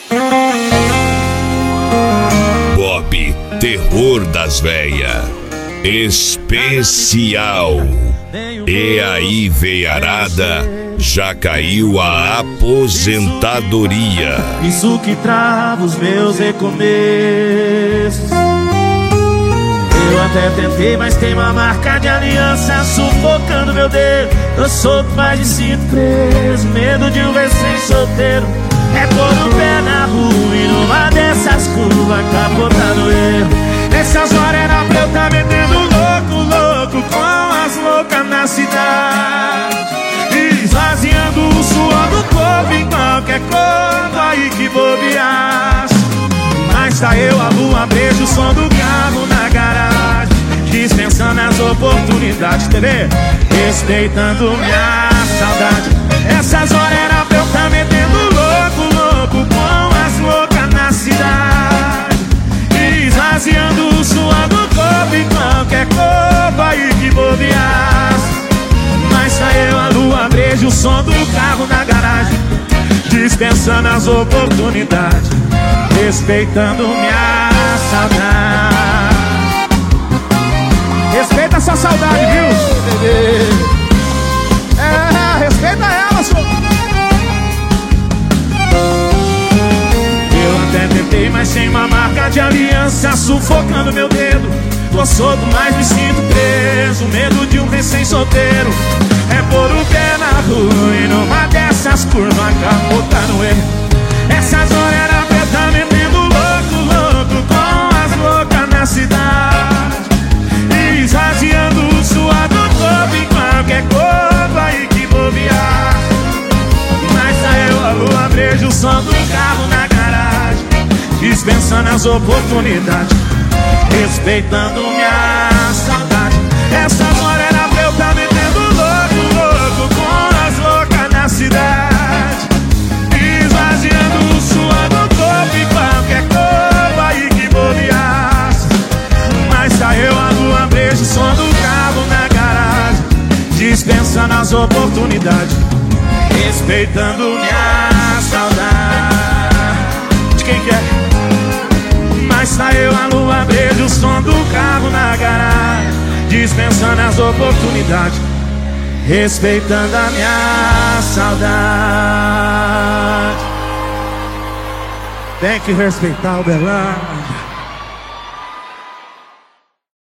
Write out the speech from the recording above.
Bob, terror das véia, especial. E aí, veiarada, já caiu a aposentadoria. Isso que trava os meus recomeços. Eu até tentei, mas tem uma marca de aliança sufocando meu dedo. Eu sou mais de cinto preso, medo de um recém-solteiro. É pôr o pé na rua e numa dessas curvas capotar no erro. Nessas horas era pra eu tá metendo louco com as loucas na cidade, esvaziando o suor do corpo em qualquer corpo aí que bobeasse. Mas tá eu, a lua, beijo, o som do carro na garagem, dispensando as oportunidades, TV, respeitando minha saudade. Essas horas era pra eu tá metendo louco com as loucas na cidade, esvaziando o suor do corpo em qualquer corpo aí que bobeasse. Mas tá eu, a lua, beijo, o som do carro na garagem, dispensando as oportunidades, respeitando minha saudade. Respeita essa saudade, viu? É, respeita ela, senhor. Eu até tentei, mas sem uma marca de aliança sufocando meu dedo. Tô solto, mas me sinto preso, medo de um recém-solteiro. É pôr o pé na rua e numa dessas curvas capotar no erro. Essas horas era pra eu tá metendo louco com as loucas na cidade, esvaziando o suor do corpo em qualquer corpo aí que bobear. Mas tá eu, a lua, beijo, o som do carro na garagem, dispensando as oportunidades, respeitando minha saudade. Essas horas era pra eu tá metendo louco com as loucas na cidade, esvaziando o suor do corpo em qualquer corpo aí que bobeasse. Mas tá eu, a lua, beijo, o som do carro na garagem, dispensando as oportunidades, respeitando minha saudade. De quem que é? Mas tá eu, a lua, beijo, o som do carro na garagem, dispensando as oportunidades, respeitando a minha saudade. Tem que respeitar o Uberlândia.